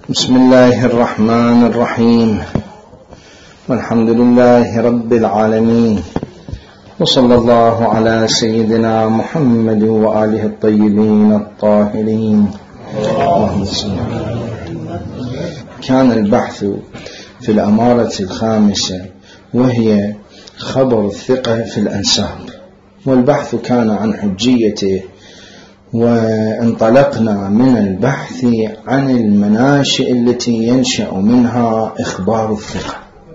بسم الله الرحمن الرحيم، والحمد لله رب العالمين، وصلى الله على سيدنا محمد وآله الطيبين الطاهرين. كان البحث في الأمارة الخامسة وهي خبر الثقة في الأنساب، والبحث كان عن حجيته، وانطلقنا من البحث عن المناشئ التي ينشأ منها إخبار الثقة،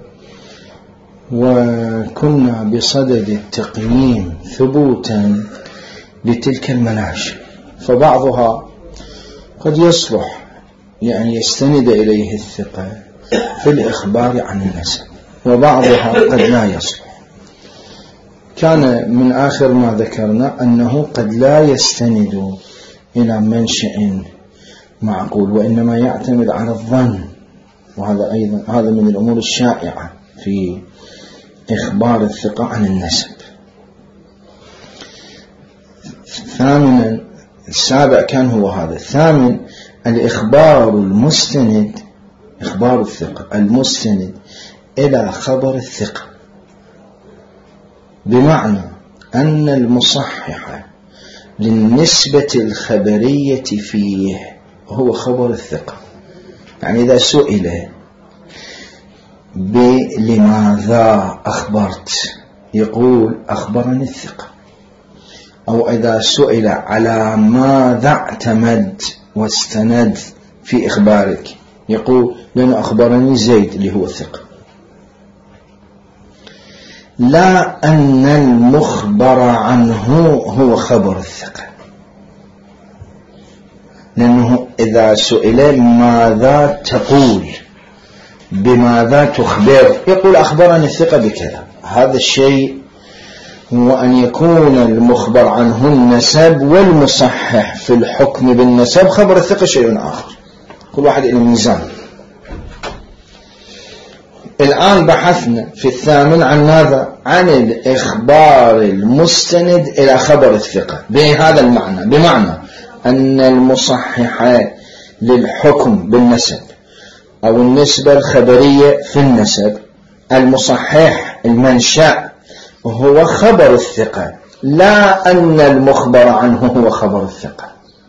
وكنا بصدد التقييم ثبوتا لتلك المناشئ، فبعضها قد يصلح يعني يستند إليه الثقة في الإخبار عن النسب، وبعضها قد لا يصلح. كان من آخر ما ذكرنا أنه قد لا يستند إلى منشأ معقول، وإنما يعتمد على الظن، وهذا أيضا هذا من الأمور الشائعة في إخبار الثقة عن النسب. ثامنا، السابع كان هو هذا. الثامن، الإخبار المستند، إخبار الثقة المستند إلى خبر الثقة، بمعنى أن المصحح للنسبة الخبرية فيه هو خبر الثقة. يعني إذا سئل لماذا أخبرت يقول أخبرني الثقة، أو إذا سئل على ماذا اعتمد واستند في إخبارك يقول لأنه أخبرني زيد اللي هو الثقة. لا أن المخبر عنه هو خبر الثقة، لأنه إذا سئل ماذا تقول، بماذا تخبر، يقول أخبرني الثقة بكذا. هذا الشيء هو أن يكون المخبر عنه النسب، والمصحح في الحكم بالنسب خبر الثقة شيء آخر، كل واحد إلى ميزان. الآن بحثنا في الثامن عن ماذا؟ عن الإخبار المستند إلى خبر الثقة بهذا المعنى، بمعنى أن المصحح للحكم بالنسب أو النسبة الخبرية في النسب، المصحح المنشأ هو خبر الثقة، لا أن المخبر عنه هو خبر الثقة.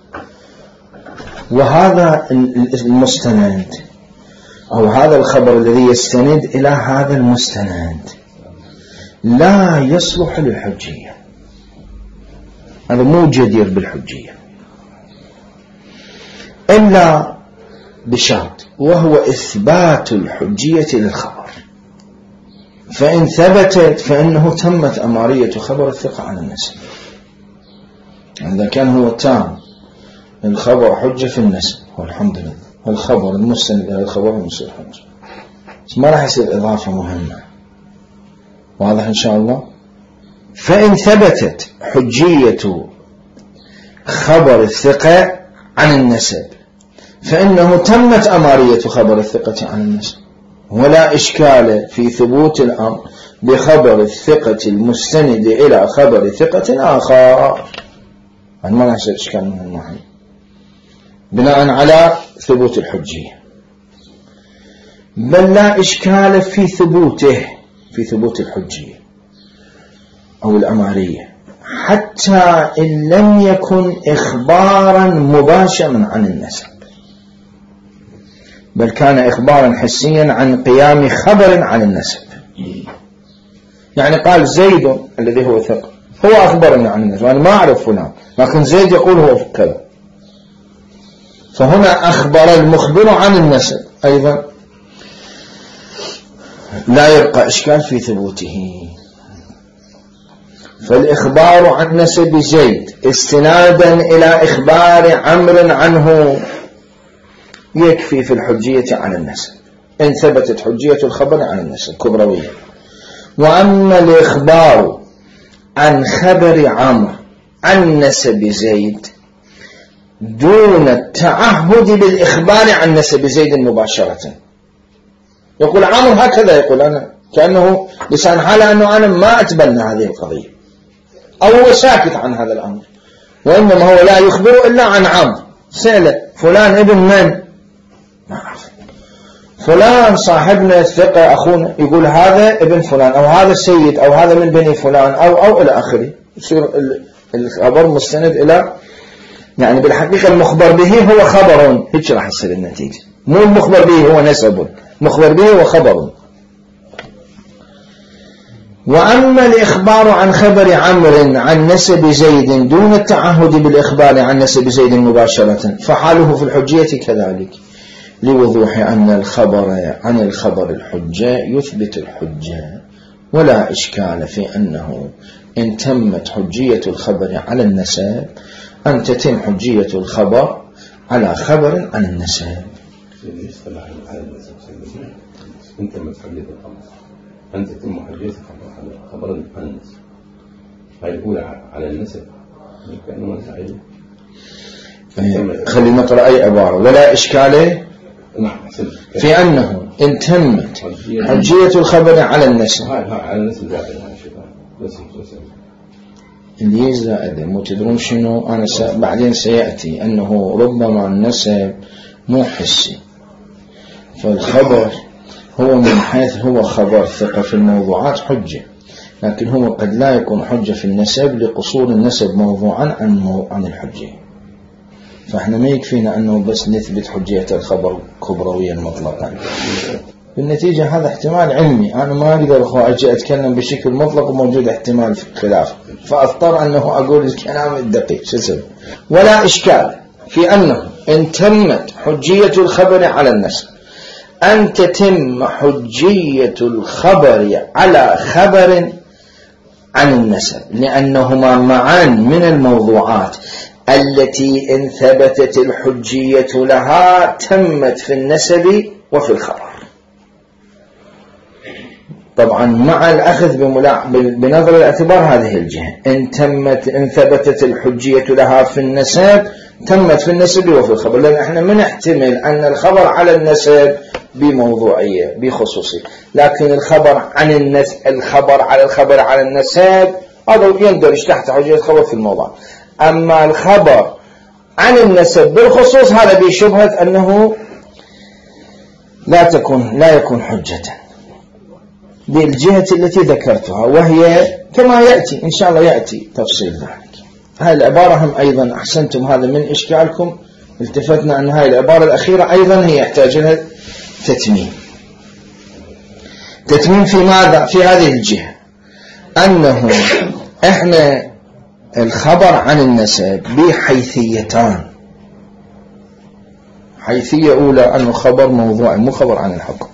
وهذا المستند أو هذا الخبر الذي يستند إلى هذا المستند لا يصلح للحجية، هذا مو جدير بالحجية إلا بشرط، وهو إثبات الحجية للخبر. فإن ثبتت فإنه تمت أمارية خبر الثقة عن النسب. إذا كان هو تام الخبر حجة في النسب والحمد لله، الخبر المستند إلى الخبر يصير حجة، ما راح يصير إضافة مهمة، واضح إن شاء الله. فإن ثبتت حجية خبر الثقة عن النسب فإنه تمت أمارية خبر الثقة عن النسب، ولا إشكال في ثبوت الأمر بخبر الثقة المستند إلى خبر ثقة آخر، يعني ما يصير إشكال من الناحية بناء على ثبوت الحجية، بل لا إشكال في ثبوته، في ثبوت الحجية أو الأمارية، حتى إن لم يكن إخبارا مباشرا عن النسب، بل كان إخبارا حسيا عن قيام خبر عن النسب. يعني قال زيد الذي هو ثقة هو أخبرني عن النسب، أنا ما أعرف فلان لكن زيد يقول هو كذا، فهنا أخبر المخبر عن النسب أيضا لا يبقى إشكال في ثبوته. فالإخبار عن نسب زيد استنادا إلى إخبار عمرو عنه يكفي في الحجية عن النسب إن ثبتت حجية الخبر عن النسب كبروية. وأما الإخبار عن خبر عمرو عن نسب زيد دون التعهد بالإخبار عن نسب زيد مباشرة، يقول عمرو هكذا، يقول أنا كأنه لسان حاله أنه أنا ما أتبنى هذه القضية، أو هو ساكت عن هذا الأمر، وإنما هو لا يخبر إلا عن عمرو. سأل فلان ابن من؟ ما أعرف. فلان صاحبنا الثقة أخونا يقول هذا ابن فلان أو هذا السيد أو هذا من بني فلان أو إلى آخره، يصير الخبر مستند إلى، يعني بالحقيقة المخبر به هو خبر، هيك راح يصير النتيجة، مو المخبر به هو نسب، مخبر به هو خبر. وأما الإخبار عن خبر عمرو عن نسب زيد دون التعهد بالإخبار عن نسب زيد مباشرة فحاله في الحجية كذلك، لوضوح أن الخبر عن الخبر الحجة يثبت الحجة، ولا إشكال في أنه إن تمت حجية الخبر على النسب أن تتم حجية الخبر على خبر عن النسب. إن تمت حجية الخبر أن تتم حجية الخبر على خبر عن النسب، هاي الأولى على النسب كأنه مساعدة. خلينا نقرأ أي عبارة. ولا إشكال في أنه إن تمت حجية الخبر على النسب، على النسب اللي زائد مو تدرون شنو، أنا بعدين سيأتي أنه ربما النسب مو حسي، فالخبر هو من حيث هو خبر ثقة في الموضوعات حجة، لكن هو قد لا يكون حجة في النسب لقصور النسب موضوعا عن الحجة. فإحنا ما يكفينا أنه بس نثبت حجية الخبر كبرويا مطلقا. بالنتيجة هذا احتمال علمي، أنا ما أقدر أجي أتكلم بشكل مطلق وموجود احتمال في خلاف، فأضطر أنه أقول الكلام الدقيق. ولا إشكال في أنه إن تمت حجية الخبر على النسب أن تتم حجية الخبر على خبر عن النسب، لأنهما معان من الموضوعات التي إن ثبتت الحجية لها تمت في النسب وفي الخبر. طبعا مع الأخذ بنظر الاعتبار هذه الجهة، إن ثبتت الحجية لها في النسب تمت في النسب وفي الخبر، لأن احنا من احتمل أن الخبر على النسب بموضوعية بخصوصية، لكن الخبر عن النسب، الخبر على النسب هذا يندرج تحت حجية الخبر في الموضوع. أما الخبر عن النسب بالخصوص هذا بشبهة أنه لا يكون حجة بالجهة التي ذكرتها، وهي كما يأتي إن شاء الله يأتي تفصيل ذلك. هاي العبارة هم أيضا أحسنتم، هذا من إشكالكم، التفتنا أن هاي العبارة الأخيرة أيضا هي يحتاج لها تتميم في ماذا؟ في هذه الجهة، أنه إحنا الخبر عن النسب بحيثيتان. حيثية أولى أنه خبر موضوعي مو خبر عن الحكم.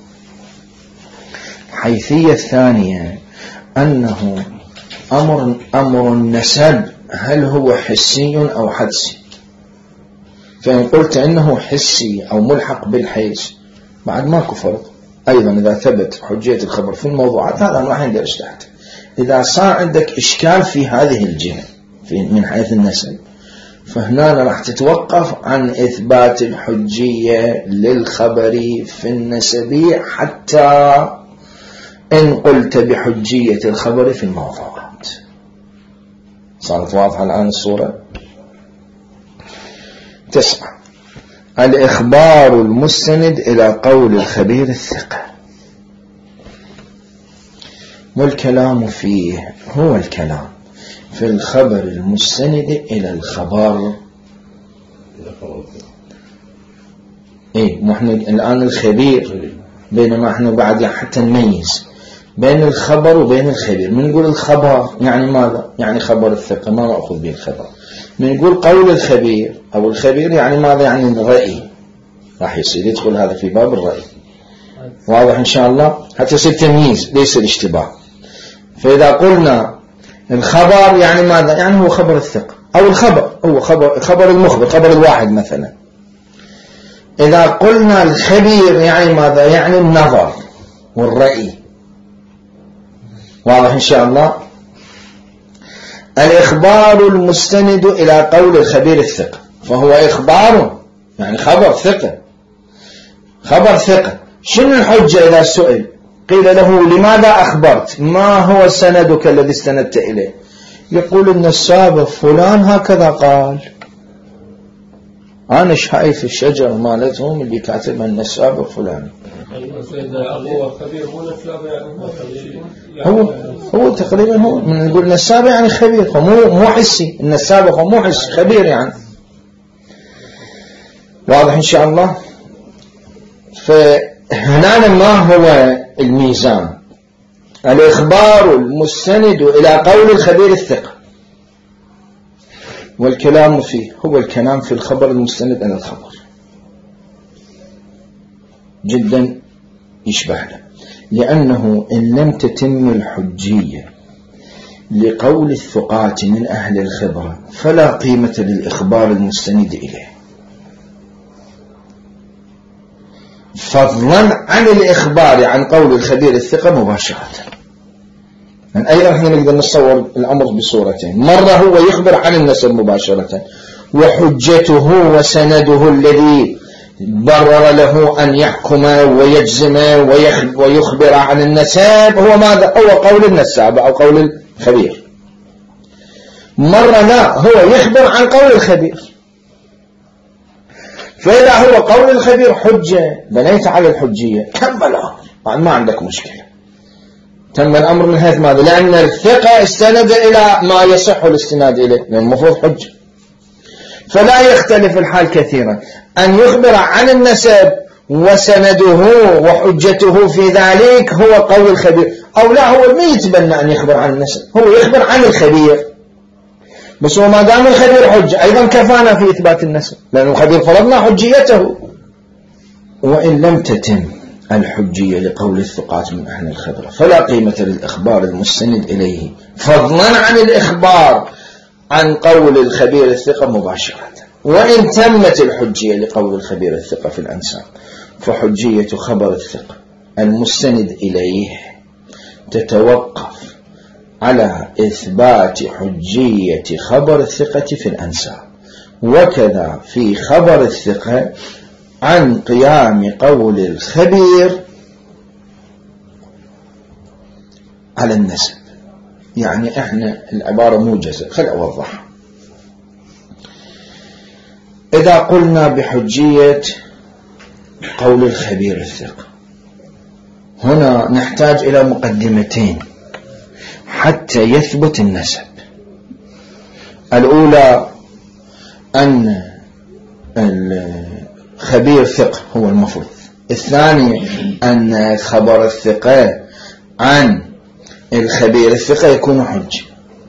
حيثية الثانية أنه أمر النسب هل هو حسي أو حدسي. فإن قلت إنه حسي أو ملحق بالحيث بعد ماكو فرق. أيضا إذا ثبت حجية الخبر في الموضوعات هذا راح ندرج تحت. إذا صار عندك إشكال في هذه الجهة من حيث النسب، فهنا راح تتوقف عن إثبات الحجية للخبر في النسب حتى إن قلت بحجية الخبر في الموضوعات. صارت واضحة الآن الصورة؟ 9. الإخبار المستند إلى قول الخبير الثقة، والكلام فيه هو الكلام في الخبر المستند إلى الخبر. احنا الآن الخبير، بينما احنا بعد حتى نميز بين الخبر وبين الخبير. من نقول الخبر يعني ماذا؟ يعني خبر الثقة، ما نأخذ به الخبر. من نقول قول الخبير أو الخبير يعني ماذا؟ يعني الرأي. راح يصير يدخل هذا في باب الرأي. واضح إن شاء الله؟ حتى يصير تمييز ليس الاشتباه. فإذا قلنا الخبر يعني ماذا؟ يعني هو خبر الثقة، أو الخبر هو خبر المخبر، خبر الواحد مثلا. إذا قلنا الخبير يعني ماذا؟ يعني النظر والرأي. واضح إن شاء الله؟ الإخبار المستند إلى قول الخبير الثقة، فهو إخبار يعني خبر ثقة. خبر ثقة. شنو الحجة إذا سئل؟ قيل له لماذا أخبرت؟ ما هو سندك الذي استندت إليه؟ يقول إن السابق فلان هكذا قال. أنا شايف الشجر مالتهم اللي كاتبها النساب فلان. هو تقريبا هو من نقول نساب يعني خبير، مو حسي. النساب هو مو حسي، خبير يعني. واضح إن شاء الله. فهنا ما هو الميزان؟ الإخبار المستند إلى قول الخبير الثقة، والكلام فيه هو الكلام في الخبر المستند إلى الخبر، جدا يشبه له. لأنه إن لم تتم الحجية لقول الثقات من أهل الخبرة فلا قيمة للإخبار المستند إليه، فضلا عن الإخبار عن قول الخبير الثقة مباشرة. يعني أيضا احنا نقدر نصور الأمر بصورتين: مرة هو يخبر عن النسب مباشرة، وحجته وسنده الذي برر له أن يحكم ويجزم ويخبر عن النسب هو ماذا؟ هو قول النساب أو قول الخبير. مرة لا، هو يخبر عن قول الخبير. فإذا هو قول الخبير حجة بنيت على الحجية كمل الأمر، ما عندك مشكلة، تم الأمر من حيث ماذا؟ لأن الثقة استند إلى ما يصح الاستناد إليه، لأن المفروض حجة. فلا يختلف الحال كثيرا أن يخبر عن النسب وسنده وحجته في ذلك هو قول الخبير، أو لا، هو ما يتبنى أن يخبر عن النسب، هو يخبر عن الخبير، بس هو ما دام الخبير حجة أيضا كفانا في إثبات النسب، لأن الخبير فرضنا حجيته. وإن لم تتم الحجية لقول الثقات من أهل الخبرة فلا قيمة للإخبار المستند إليه، فضلا عن الإخبار عن قول الخبير الثقة مباشرة. وإن تمت الحجية لقول الخبير الثقة في الأنساب فحجية خبر الثقة المستند إليه تتوقف على إثبات حجية خبر الثقة في الأنساب، وكذا في خبر الثقة عن قيام قول الخبير على النسب. يعني احنا العبارة موجزة، خل أوضحها. إذا قلنا بحجية قول الخبير الثقة، هنا نحتاج إلى مقدمتين حتى يثبت النسب. الأولى أن الخبير ثقة هو المفروض. الثاني أن خبر الثقة عن الخبير الثقة يكون حجة.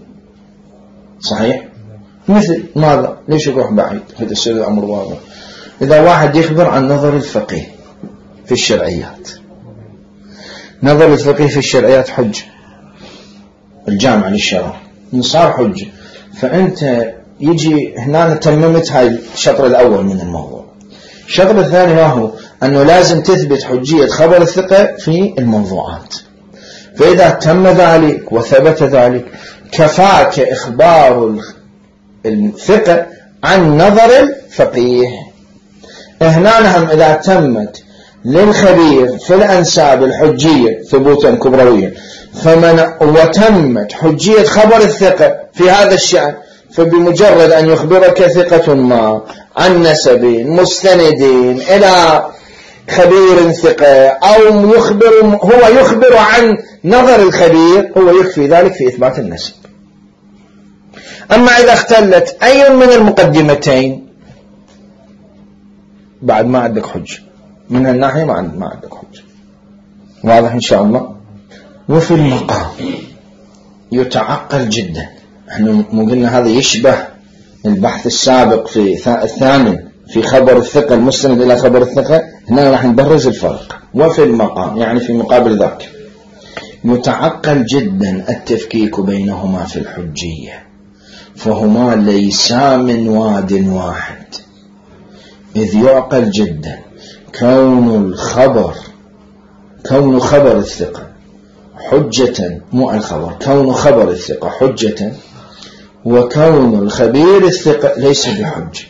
صحيح؟ مثل ماذا؟ ليش يروح بعيد؟ هذا الشيء الأمر واضح. إذا واحد يخبر عن نظر الفقيه في الشرعيات، نظر الفقيه في الشرعيات حجة، الجامع للشرع صار حجة. فأنت يجي هنا تممت هاي الشطر الأول من الموضوع. الشطر الثاني هو أنه لازم تثبت حجية خبر الثقة في الموضوعات. فإذا تم ذلك وثبت ذلك كفاك إخبار الثقة عن نظر الفقيه. هنا هم إذا تمت للخبير في الأنساب الحجية ثبوتا كبرويا وتمت حجية خبر الثقة في هذا الشأن، فبمجرد أن يخبرك ثقة ما عن نسب مستند إلى خبير ثقة أو هو يخبر عن نظر الخبير، هو يكفي ذلك في إثبات النسب. أما إذا اختلت أي من المقدمتين بعد ما عندك حجة من الناحية، ما عندك حجة. واضح إن شاء الله. وفي المقام يتعقل جدا. احنا مو قلنا هذا يشبه البحث السابق في الثاني في خبر الثقة المستند إلى خبر الثقة. هنا راح نبرز الفرق. وفي المقام يعني في مقابل ذاك يتعقل جدا التفكيك بينهما في الحجية، فهما ليسا من واد واحد، إذ يعقل جدا كون خبر الثقة حجة، مو الخبر، كون خبر الثقة حجة وكون الخبير الثقة ليس بحجة،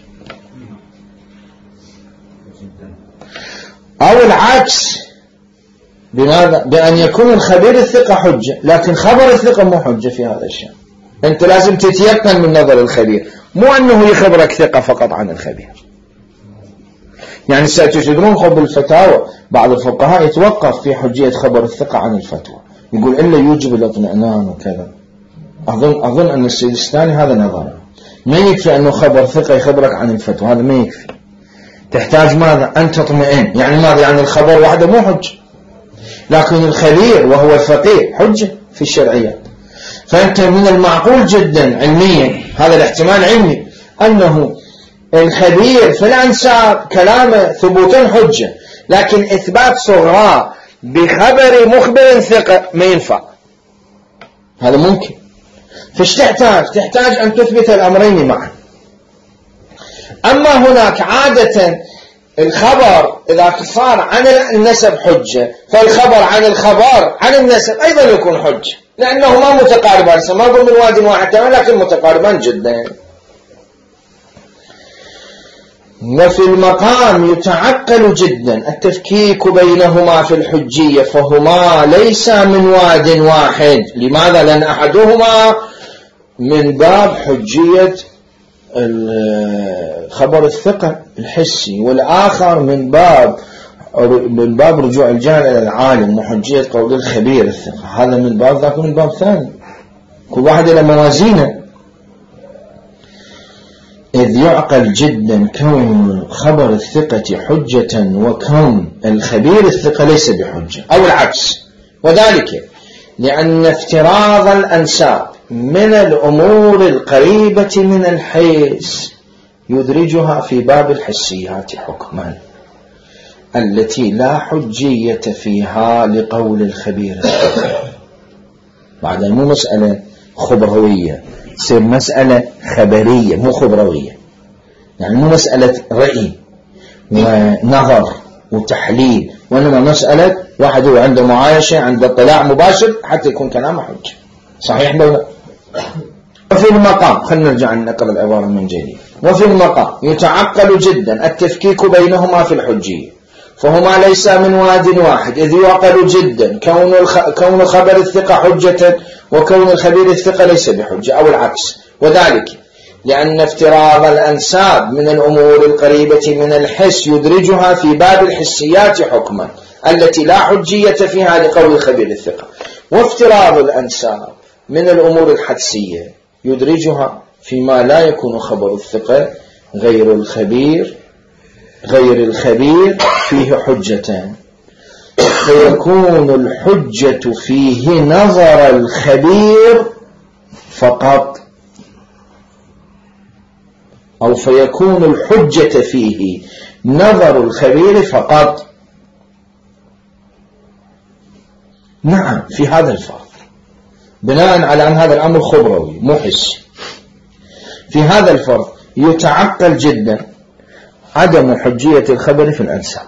أو العكس. بماذا؟ بأن يكون الخبير الثقة حجة لكن خبر الثقة مو حجة في هذا الشيء. أنت لازم تتيقن من نظر الخبير، مو أنه يخبرك ثقة فقط عن الخبير. يعني ستجدون خب الفتاوى بعض الفقهاء يتوقف في حجية خبر الثقة عن الفتوى، يقول إلا يوجب الاطمئنان وكذا. أظن أن السيستاني هذا نظره، ما يكفي أنه خبر ثقة يخبرك عن الفتوى، هذا ما يكفي، تحتاج ماذا؟ أن تطمئن. يعني ماذا؟ يعني الخبر وحده مو حجة، لكن الخبير وهو الفقيه حجة في الشرعيات. فأنت من المعقول جدا علميا، هذا الاحتمال علمي، أنه الخبير في الأنساب كلامه ثبوتا حجة، لكن إثبات صغرى بخبر مخبر ثقة ما ينفع، هذا ممكن. فايش تحتاج أن تثبت الأمرين معا. أما هناك عادة الخبر إذا صار عن النسب حجة، فالخبر عن الخبر عن النسب أيضا يكون حجة، لأنهما متقاربان، ما أقول من واد واحد لكن متقاربان جدا. وفي المقام يتعقل جدا التفكيك بينهما في الحجية، فهما ليس من واد واحد. لماذا؟ لأن أحدهما من باب حجية خبر الثقة الحسي، والآخر من باب رجوع الجهل إلى العالم وحجية قول الخبير الثقة. هذا من باب، ذاك من باب ثاني، كل واحد إلى موازينه. إذ يعقل جدا كون خبر الثقة حجة وكون الخبير الثقة ليس بحجة، أو العكس. وذلك لأن افتراض الأنساب من الأمور القريبة من الحس يدرجها في باب الحسيات حكما التي لا حجية فيها لقول الخبير الثقة. بعد مو مسألة خبروية، تصير مسألة خبرية مو خبروية، يعني مو مسألة رأي ونظر وتحليل، وإنما مسألة واحد هو عنده معايشة، عنده اطلاع مباشر حتى يكون كلامه حجة. صحيح دولا؟ وفي المقام، خلنا نرجع نقرأ العبارة من جديد. وفي المقام يتعقل جدا التفكيك بينهما في الحجية، فهما ليس من واد واحد. إذ يعقل جدا كون خبر الثقة حجة وكون الخبير الثقة ليس بحجة، أو العكس. وذلك لأن افتراض الأنساب من الأمور القريبة من الحس يدرجها في باب الحسيات حكما التي لا حجية فيها لقول الخبير الثقة. وافتراض الأنساب من الأمور الحدسية يدرجها فيما لا يكون خبر الثقة غير الخبير فيه حجتان، فيكون الحجة فيه نظر الخبير فقط، أو فيكون الحجة فيه نظر الخبير فقط. نعم، في هذا الفرق بناء على أن هذا الأمر خبروي مو حسي. في هذا الفرق يتعقل جدا عدم حجية الخبر في الأنساب،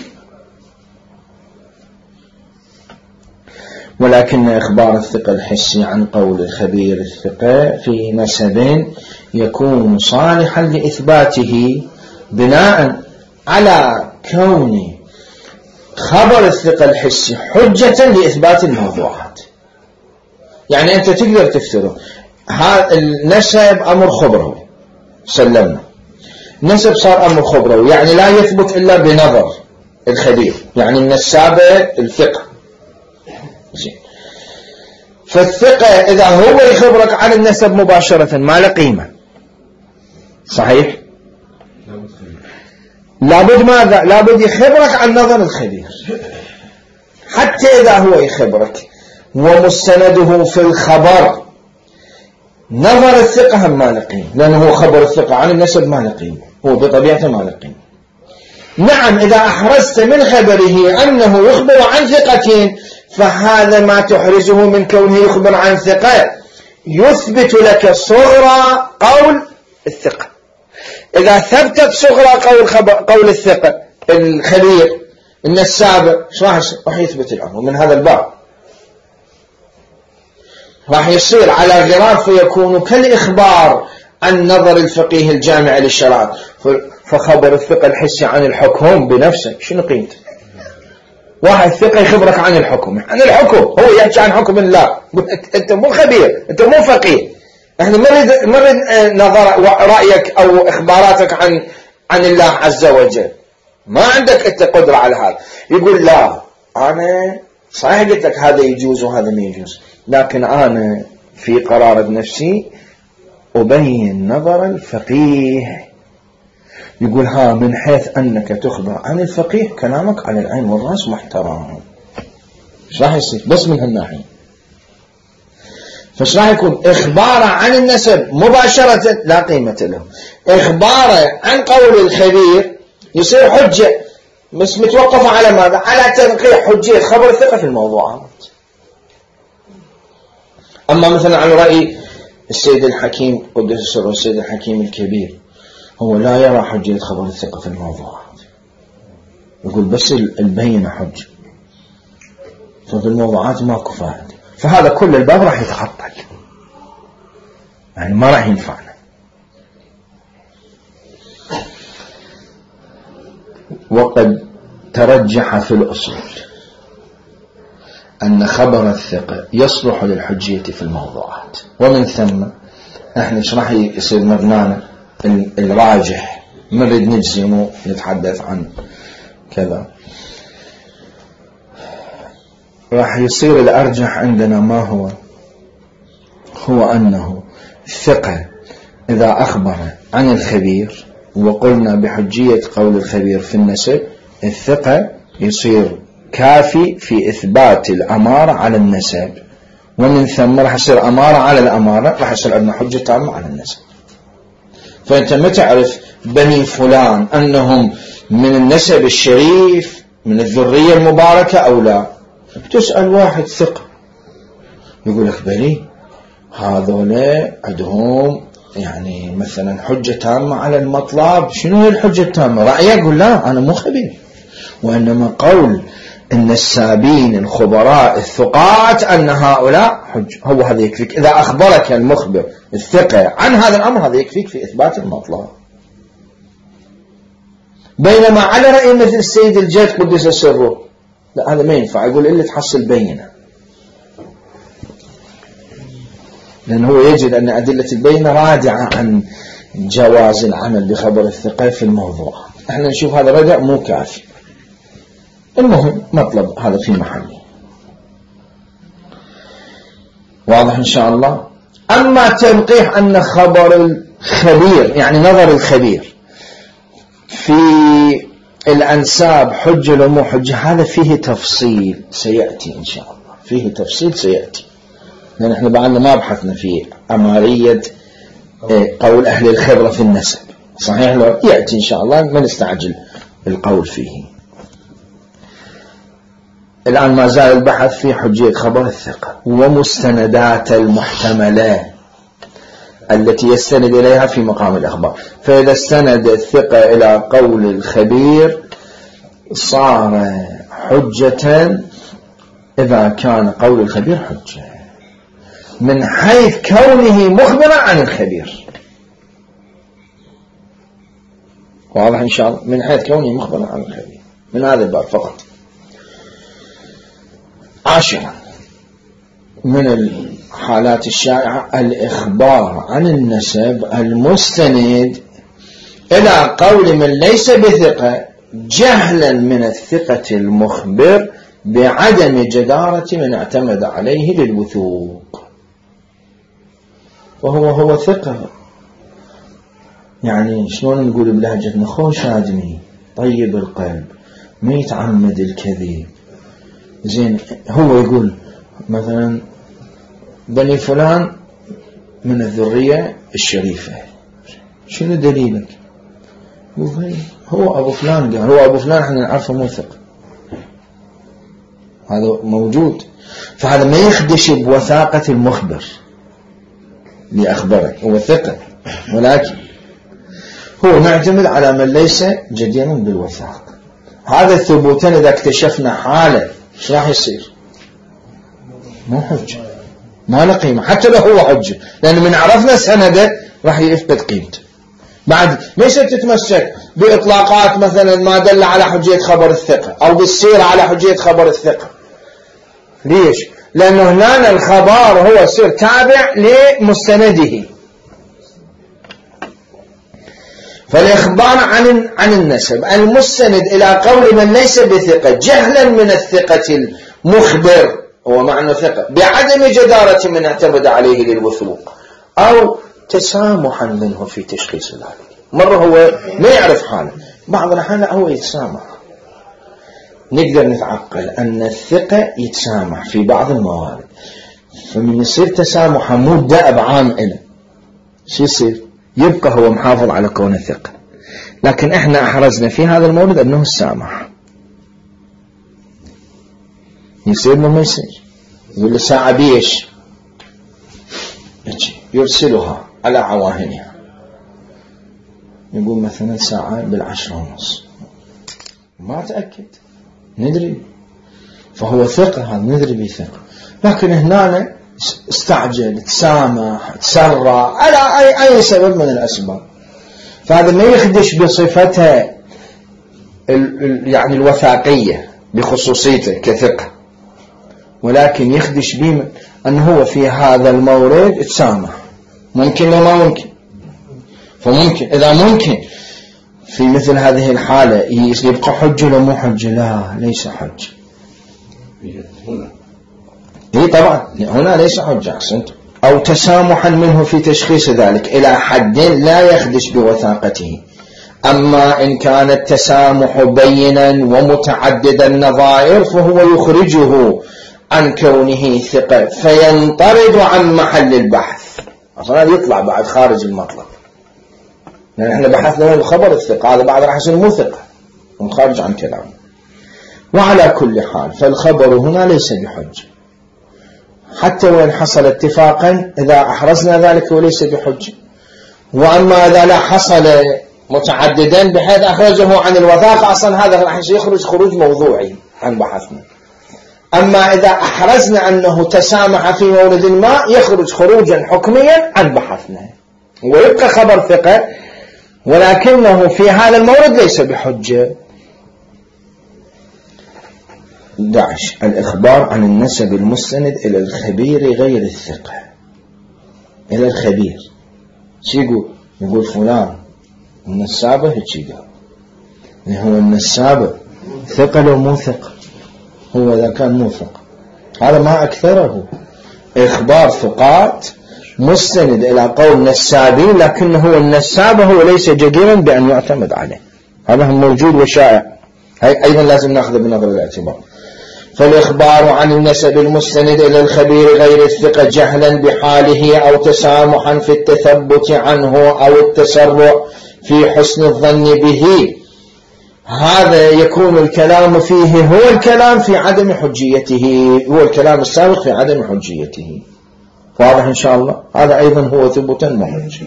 ولكن إخبار الثقة الحسي عن قول الخبير الثقة في نسب يكون صالحا لإثباته بناء على كون خبر الثقة الحسي حجة لإثبات الموضوعات. يعني أنت تقدر تفترض هذا النسب أمر خبروي، سلمنا نسب صار أمر خبروي، يعني لا يثبت إلا بنظر الخبير، يعني النسابة الثقة. فالثقة إذا هو يخبرك عن النسب مباشرة ما له قيمة. صحيح؟ لابد ماذا؟ لابد يخبرك عن نظر الخبير. حتى إذا هو يخبرك ومستنده في الخبر نظر الثقة هم ما له قيمة، لأنه هو خبر الثقة عن النسب ما له قيمة، هو بطبيعته ما له قيمة. نعم، إذا أحرزت من خبره أنه يخبر عن ثقة فهذا ما تحرزه من كونه يخبر عن ثقة يثبت لك صغرى قول الثقة. إذا ثبتت صغرى قول الثقة الخبير النسابة راح يثبت الأمر من هذا الباب، راح يصير على غرار، فيكون كالإخبار عن نظر الفقيه الجامع للشرائع. فخبر الثقة الحسي عن الحكم بنفسه شنو قيمته؟ واحد ثقة يخبرك عن الحكم هو يحكي عن حكم الله، أنت مو خبير، أنت مو فقيه. احنا مرد نظر رأيك أو إخباراتك عن الله عز وجل، ما عندك أنت قدرة على هذا. يقول لا، أنا صحيح قلت لك هذا يجوز وهذا ما يجوز، لكن أنا في قرار بنفسي أبين نظر الفقيه. يقول ها، من حيث أنك تخبر عن الفقيه كلامك على العين والرأس محترم. ايش راح يصير بس من هالناحية؟ فايش راح يكون؟ إخباره عن النسب مباشرة لا قيمة له، إخباره عن قول الخبير يصير حجة، بس متوقفة على ماذا؟ على تنقيح حجية خبر الثقة في الموضوعات. أما مثلا على رأي السيد الحكيم قدس سره، السيد الحكيم الكبير، هو لا يرى حجية خبر الثقة في الموضوعات، يقول بس البينة حجة، ففي الموضوعات ماكو فائدة. فهذا كل الباب راح يتعطل، يعني ما راح ينفعنا. وقد ترجح في الأصول أن خبر الثقة يصلح للحجية في الموضوعات، ومن ثم احنا ايش راح يصير مبنانا الراجح، نريد نجزم ونتحدث عن كذا، راح يصير الأرجح عندنا ما هو أنه الثقة إذا أخبر عن الخبير، وقلنا بحجية قول الخبير في النسب، الثقة يصير كافي في إثبات الأمارة على النسب، ومن ثم راح يصير أمارة على الأمارة، راح يصير عندنا حجة تامة على النسب. فأنت ما تعرف بني فلان أنهم من النسب الشريف من الذرية المباركة أو لا، تسأل واحد ثقة يقول لك بلي هذولا عندهم يعني مثلا حجة تامة على المطلب. شنو هي الحجة التامة؟ رأيه يقول لا أنا مو خبير، وإنما قول النسابين الخبراء الثقات أن هؤلاء حج. هو هذا يكفيك إذا أخبرك المخبر الثقة عن هذا الأمر، هذا يكفيك في إثبات المطلب. بينما على رأي مثل السيد الجد قدس سره، لا هذا ما ينفع، يقول إلا تحصل بينة، لأنه هو يجد أن أدلة البينة رادعة عن جواز العمل بخبر الثقة في الموضوع. احنا نشوف هذا ردع مو كافي. المهم مطلب هذا في محله، واضح إن شاء الله. أما تنقيح أن خبر الخبير يعني نظر الخبير في الأنساب حجة لو مو حجة، هذا فيه تفصيل سيأتي إن شاء الله، فيه تفصيل سيأتي، لأن احنا بعدنا ما بحثنا في أمارية قول أهل الخبرة في النسب. صحيح لو يأتي إن شاء الله، ما نستعجل القول فيه. الآن ما زال البحث في حجية خبر الثقة ومستندات المحتملة التي يستند إليها في مقام الأخبار. فإذا استند الثقة إلى قول الخبير صار حجة إذا كان قول الخبير حجة من حيث كونه مخبرا عن الخبير. واضح إن شاء الله؟ من حيث كونه مخبرا عن الخبير، من هذا الباب فقط. 10 من الحالات الشائعة الإخبار عن النسب المستند إلى قول من ليس بثقة جهلا من الثقة المخبر بعدم جدارة من اعتمد عليه للوثوق. وهو ثقة، يعني شلون نقول بلهجتنا، خوش آدمي طيب القلب ما يتعمد الكذب. زين هو يقول مثلا بني فلان من الذرية الشريفة، شنو دليلك؟ هو أبو فلان قال، هو أبو فلان احنا نعرفه موثق، هذا موجود. فهذا ما يخدش بوثاقة المخبر لأخبرك، هو ثقة، ولكن هو معتمد على من ليس جديرا بالوثاق. هذا الثبوتين إذا اكتشفنا حالة ايش راح يصير؟ مو حجة، ما له قيمة حتى لو هو حجة، لأن من عرفنا سنده راح يفقد قيمته. بعد ليش تتمسك بإطلاقات مثلا ما دل على حجية خبر الثقة أو بالسيرة على حجية خبر الثقة؟ ليش؟ لأنه هنا الخبر هو سير تابع لمستنده. فالإخبار عن النسب المستند إلى قول من ليس بثقة جهلا من الثقة المخبر، هو معنى ثقة، بعدم جدارة من اعتمد عليه للوثوق، أو تسامحا منه في تشخيص ذلك. مرة هو ما يعرف حاله، بعض الأحيان هو يتسامح. نقدر نتعقل أن الثقة يتسامح في بعض الموارد، فمن يصير تسامحه مو دأب عام إله، شو يصير؟ يبقى هو محافظ على كون الثقة، لكن احنا احرزنا في هذا المورد انه السامح. يصير ما يصير؟ يقول له ساعة بيش يرسلها على عواهنها، يقول مثلا ساعة 10:30، ما أتأكد، ندري، فهو ثقة، هذا ندري بثقة، لكن هنا استعجل، تسامح، تسرع على أي سبب من الأسباب، فهذا ما يخدش بصفتها يعني الوثاقية بخصوصيته كثقة، ولكن يخدش به أنه هو في هذا المورد تسامح. ممكن وما ممكن؟ فممكن، إذا ممكن في مثل هذه الحالة يبقى حجة ولا مو حجة؟ لا، ليس حجة. إيه طبعا هنا ليس حجة، أحسنت. أو تسامحا منه في تشخيص ذلك إلى حد لا يخدش بوثاقته. أما إن كان التسامح بينا ومتعدد النظائر فهو يخرجه عن كونه ثقة، فينطرد عن محل البحث، أصلا يطلع بعد خارج المطلب، لأن احنا بحثنا من الخبر الثقة، هذا بعد راح يصير مو ثقة ونخرج عن كلامه. وعلى كل حال فالخبر هنا ليس بحجة، حتى وإن حصل اتفاقا إذا أحرزنا ذلك وليس بحجة. وأما إذا لا حصل متعددا بحيث أخرجه عن الوثاقة، أصلا هذا راح يخرج خروج موضوعي عن بحثنا. أما إذا أحرزنا أنه تسامح في مورد ما يخرج خروجا حكميا عن بحثنا، ويبقى خبر ثقة ولكنه في هذا المورد ليس بحجة. 11 الإخبار عن النسب المستند إلى الخبير غير الثقة. إلى الخبير شو يقول؟ يقول فلان النسابة هيك قال، هو النسابة ثقة لو مو ثقة؟ هو إذا كان مو ثقة هذا ما أكثره، إخبار ثقات مستند إلى قول نسابين، لكنه هو النسابة هو ليس جديرا بأن يعتمد عليه، هذا هم موجود وشائع، هاي أيضا لازم نأخذ بنظر الاعتبار. فالإخبار عن النسب المستند إلى الخبير غير الثقة جهلا بحاله أو تسامحا في التثبت عنه أو التسرع في حسن الظن به، هذا يكون الكلام فيه هو الكلام في عدم حجيته، هو الكلام السابق في عدم حجيته. واضح إن شاء الله؟ هذا أيضا هو ثبوتا محج.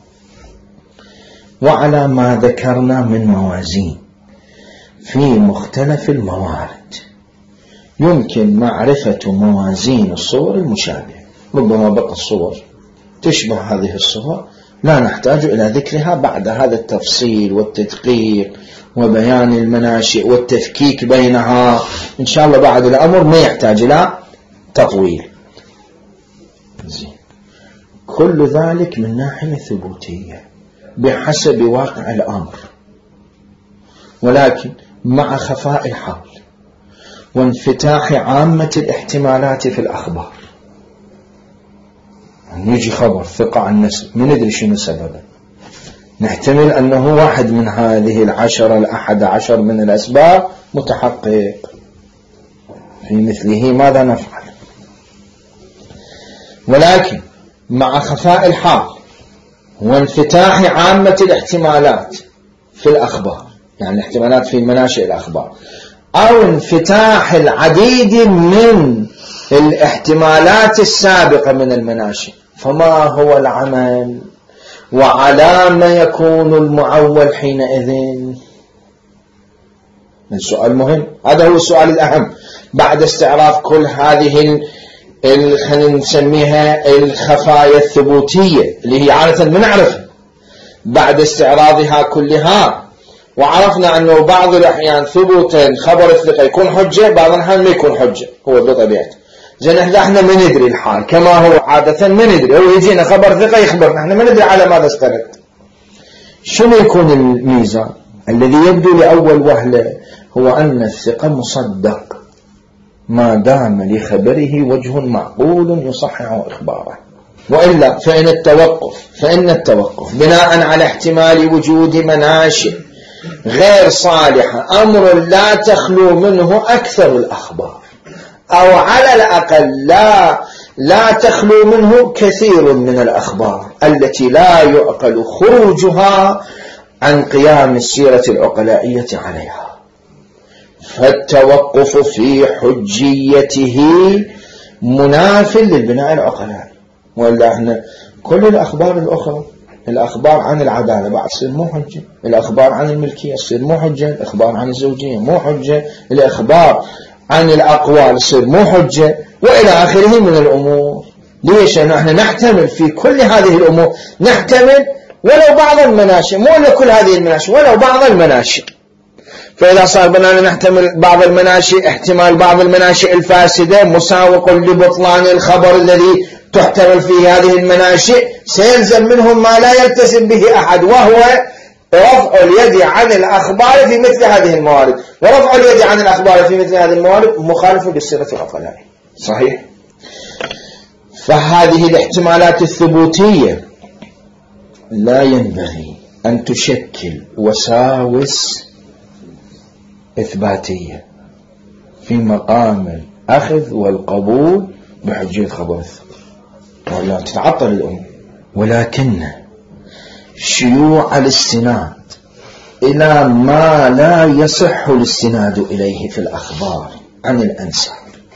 وعلى ما ذكرنا من موازين في مختلف الموارد يمكن معرفة موازين الصور المشابهة. ربما بقى الصور تشبه هذه الصور لا نحتاج إلى ذكرها بعد هذا التفصيل والتدقيق وبيان المناشئ والتفكيك بينها، إن شاء الله بعد الأمر ما يحتاج إلى تطويل. كل ذلك من ناحية ثبوتية بحسب واقع الأمر، ولكن مع خفاء الحال وانفتاح عامة الاحتمالات في الأخبار. يجي خبر ثقة عن نسب، ما ندري شنو سببه، نحتمل أنه واحد من هذه 11 من الأسباب متحقق، في مثله ماذا نفعل؟ ولكن مع خفاء الحال وانفتاح عامة الاحتمالات في الأخبار، يعني الاحتمالات في مناشئ الأخبار، أو انفتاح العديد من الاحتمالات السابقة من المناشئ، فما هو العمل وعلى ما يكون المعول حينئذ؟ السؤال مهم، هذا هو السؤال الأهم بعد استعراف كل هذه خلينا نسميها الخفايا الثبوتية اللي هي عادة بنعرفها. بعد استعراضها كلها وعرفنا أنه بعض الأحيان ثبوتا خبر الثقة يكون حجة، بعض الأحيان ما يكون حجة، هو بطبيعته. زين احنا ما ندري الحال كما هو عادة، ما ندري، هو يجينا خبر ثقة يخبرنا، احنا ما ندري على ماذا استند. شنو يكون الميزان الذي يبدو لأول وهلة؟ هو أن الثقة مصدق ما دام لخبره وجه معقول يصحح أخباره، وإلا فإن التوقف بناء على احتمال وجود مناشئ غير صالحة أمر لا تخلو منه أكثر الأخبار، أو على الأقل لا تخلو منه كثير من الأخبار التي لا يعقل خروجها عن قيام السيرة العقلائية عليها. فالتوقف في حجيته مناف للبناء العقلائي. ولا احنا كل الأخبار الأخرى، الأخبار عن العدالة بعد تصير مو حجة، الأخبار عن الملكية تصير مو حجة، الأخبار عن الزوجية مو حجة، الأخبار عن الأقوال تصير مو حجة، وإلى آخره من الأمور. ليش؟ نحن نحتمل في كل هذه الأمور، نحتمل ولو بعض المناشئ، مو كل هذه المناشئ، ولو بعض المناشئ. فإذا صار بنا نحتمل بعض المناشئ، احتمال بعض المناشئ الفاسدة مساوق لبطلان الخبر الذي تحتمل فيه هذه المناشئ، سيلزم منهم ما لا يلتزم به أحد، وهو رفع اليد عن الأخبار في مثل هذه الموارد. ورفع اليد عن الأخبار في مثل هذه الموارد مخالف للسيرة العقلائية. صحيح؟ فهذه الاحتمالات الثبوتية لا ينبغي أن تشكل وساوس إثباتية في مقام الأخذ والقبول بحجية خبر الثقة، ولا تتعطل الأمور. ولكن شيوع الاستناد إلى ما لا يصح الاستناد إليه في الأخبار عن الأنساب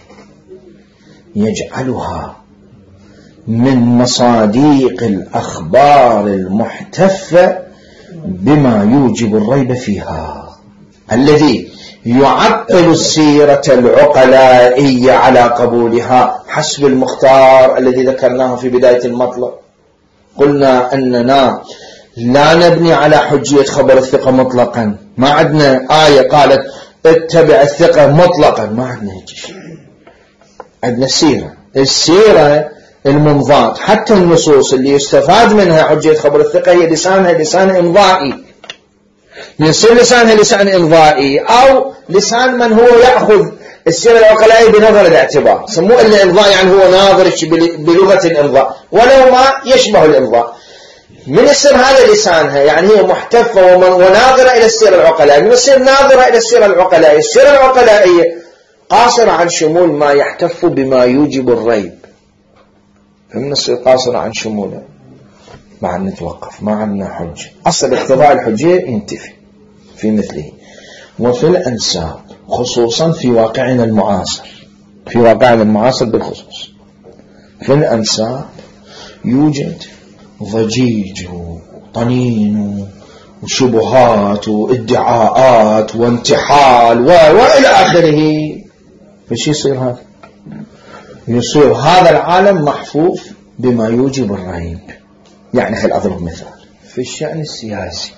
يجعلها من مصاديق الأخبار المحتفة بما يوجب الريب فيها، الذي يعطل السيرة العقلائية على قبولها حسب المختار الذي ذكرناه في بداية المطلب. قلنا أننا لا نبني على حجية خبر الثقة مطلقا، ما عندنا آية قالت اتبع الثقة مطلقا، ما عندنا هيك. عندنا السيرة الممضات، حتى النصوص اللي يستفاد منها حجية خبر الثقة هي لسان إمضائي، يصير لسانها لسان إمضائي أو لسان من هو يأخذ السيرة العقلائية بنظر الاعتبار. سموه الإمضاء، يعني هو ناظر بلغة الإمضاء ولو ما يشبه الإمضاء. من يصير هذا لسانها، يعني هي محتفة وناظرة إلى السيرة العقلائية. من يصير ناظرة إلى السيرة العقلائية، السيرة العقلائية قاصرة عن شمول ما يحتف بما يوجب الريب، فمن يصير قاصرة عن شموله مع أن نتوقف، ما عندنا حجة. أصل اقتضاء الحجية ينتفي في مثله. وفي الأنساب خصوصا في واقعنا المعاصر بالخصوص، في الأنساب يوجد ضجيج وطنين وشبهات وادعاءات وانتحال وإلى آخره. فش يصير هذا؟ يصير هذا العالم محفوف بما يوجب الريب. يعني خل أضرب مثال في الشأن السياسي،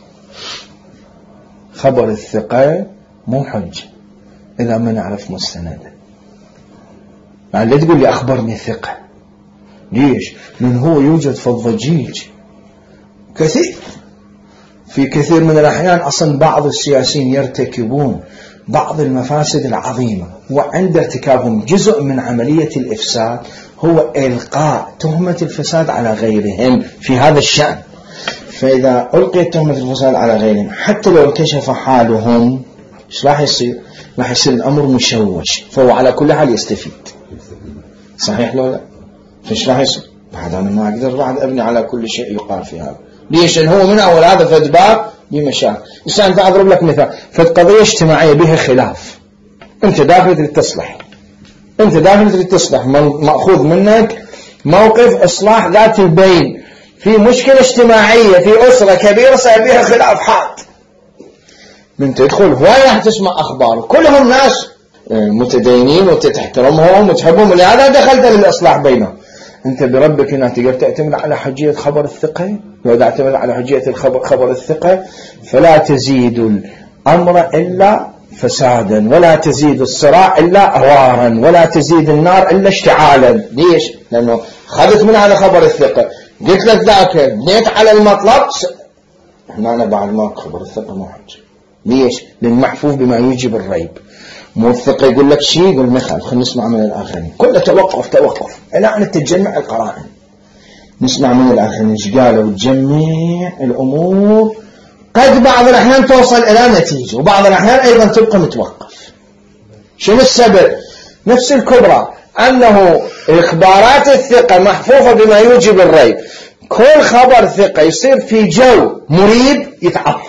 خبر الثقة مو حجة إذا ما نعرف مستنده. يعني لا تقول لي أخبرني ثقة، ليش؟ من هو يوجد في الضجيج كثير، في كثير من الأحيان أصلا بعض السياسيين يرتكبون بعض المفاسد العظيمة، وعند ارتكابهم جزء من عملية الإفساد هو إلقاء تهمة الفساد على غيرهم في هذا الشأن. فإذا ألقيت تهمة الفساد على غيرهم حتى لو انكشف حالهم، إيش راح يصير؟ راح يصير الأمر مشوش، فهو على كل حال يستفيد. صحيح لو لا؟ فإيش راح يصير؟ بعد أنا ما أقدر بعد أبني على كل شيء يقال في هذا. ليش؟ هو من أول هذا فدباب بمشاكل. إذا أنت أضرب لك مثال، فالقضية اجتماعية بها خلاف، أنت داخل للتصلح، مأخوذ منك موقف إصلاح ذات البين في مشكلة اجتماعية في أسرة كبيرة صار بها خلاف حاد. من تدخل هواية تسمع أخبار، كلهم ناس متدينين وتحترمهم وتحبهم، لهذا دخلت للإصلاح بينهم. أنت بربك هنا تقدر تعتمد على حجية خبر الثقة؟ لو تعتمد على حجية خبر الثقة فلا تزيد الأمر إلا فسادا، ولا تزيد الصراع إلا أوارا، ولا تزيد النار إلا اشتعالا. ليش؟ لأنه خذت من هذا خبر الثقة، قلت لك ذاك بنيت على المطلب، هنا بعد ما خبر الثقة مو حجة. ليش؟ لأن محفوف بما يوجب الريب. مو الثقة يقول لك شيء يقول مثل خلينا نسمع من الآخرين، كله توقف إلى أن تتجمع القرائن. نسمع من الآخرين إيش قالوا وتجمع الأمور. قد بعض الأحيان توصل إلى نتيجة وبعض الأحيان أيضا تبقى متوقف. شنو السبب؟ نفس الكبرى أنه إخبارات الثقة محفوفة بما يوجب الريب. كل خبر ثقة يصير في جو مريب يتعطل،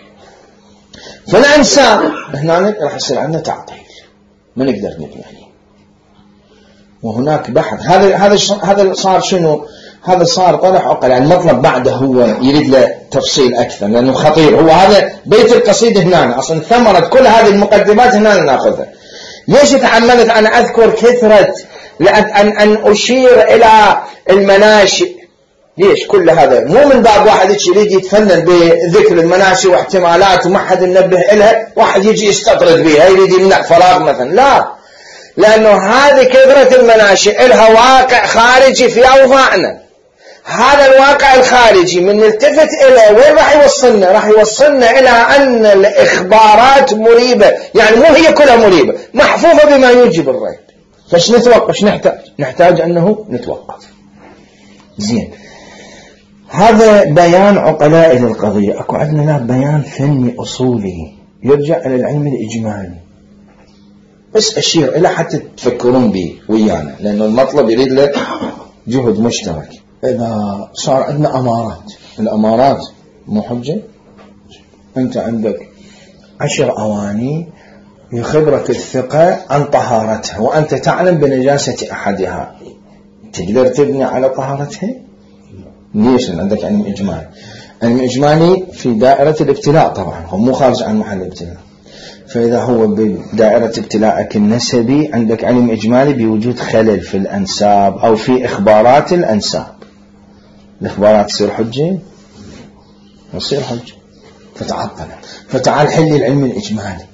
فالإنسان هنا راح يصير عندنا تعطيل ما نقدر نبني عليه. وهناك بحث. هذا صار شنو؟ هذا صار طرح عقل. يعني المطلب بعده هو يريد له تفصيل أكثر لأنه خطير. هو هذا بيت القصيدة هنا أصلا ثمرة كل هذه المقدمات هنا ناخذها. ليش تحملت أن أذكر كثرة أن أشير إلى المناشئ؟ ليش كل هذا؟ مو من باب واحد يريد يتفنن بذكر المناشئ واحتمالات وما حد ينبه إلها، واحد يجي يستطرد بها يريد يمنع فراغ مثلا. لا، لأنه هذه كثرة المناشئ لها واقع خارجي في أوضاعنا. هذا الواقع الخارجي من نلتفت إليه وين راح يوصلنا؟ راح يوصلنا إلى أن الإخبارات مريبة. يعني مو هي كلها مريبة، محفوفة بما يوجب الريب. فاش نتوقف؟ نحتاج أنه نتوقف. زين، هذا بيان عقلاء للقضية. أكو عندنا لا بيان فني أصولي يرجع إلى العلم الإجمالي. بس أشير إلى حتى تفكرون به ويانا لأنه المطلب يريد له جهد مشترك. إذا صار عندنا أمارات، الأمارات مو حجة. أنت عندك 10 أواني يخبرك الثقة عن طهارتها وأنت تعلم بنجاسة أحدها، تقدر تبني على طهارتها؟ ليش؟ عندك علم إجمالي. علم إجمالي في دائرة الابتلاء طبعا، هو مو خارج عن محل الابتلاء. فإذا هو بدائرة ابتلاءك النسبي عندك علم إجمالي بوجود خلل في الأنساب أو في إخبارات الأنساب، الإخبارات تصير حجة؟ تصير حجة فتعطل. فتعال حل العلم الإجمالي.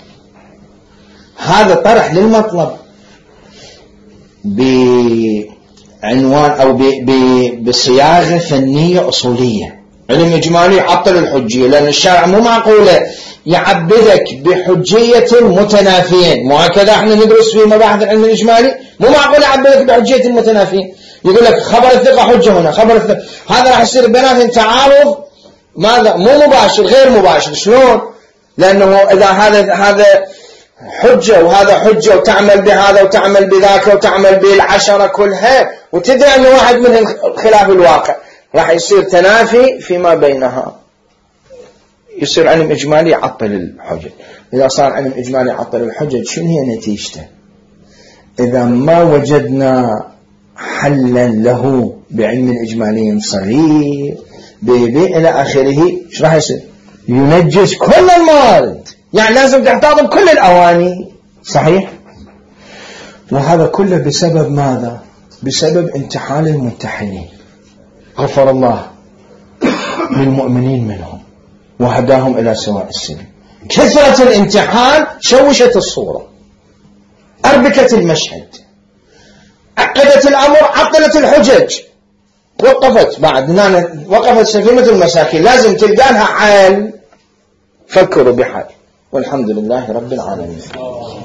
هذا طرح للمطلب بعنوان أو بصياغة فنية أصولية. علم إجمالي يعطل الحجية لأن الشارع مو معقولة يعبدك بحجية متنافيين. مو هكذا احنا ندرس في مباحث العلم الإجمالي؟ مو معقولة يعبدك بحجية متنافيين. يقول لك خبر الثقة حجة هنا، خبر الثقة هذا راح يصير بيناتهم تعارض. ماذا؟ مو مباشر، غير مباشر. شلون؟ لأنه إذا هذا حجة وهذا حجة وتعمل بهذا وتعمل بذاك وتعمل بالعشرة كلها وتدعي أن واحد منهم خلاف الواقع، راح يصير تنافي فيما بينها. يصير علم إجمالي يعطل الحجج. إذا صار علم إجمالي يعطل الحجج شنو هي نتيجته؟ إذا ما وجدنا حلا له بعلم إجمالي صغير إلى آخره، شو راح يصير؟ ينجز كل الموارد. يعني لازم تحتاط بكل الأواني. صحيح؟ وهذا كله بسبب ماذا؟ بسبب امتحان الممتحنين. غفر الله للمؤمنين منهم وهداهم إلى سواء السبيل. كثرة الامتحان شوشت الصورة، أربكت المشهد، عقدت الأمر، عطلت الحجج، وقفت. بعد وقفت سفينة المساكين. لازم تلقى لها حال. فكروا بحال. والحمد لله رب العالمين.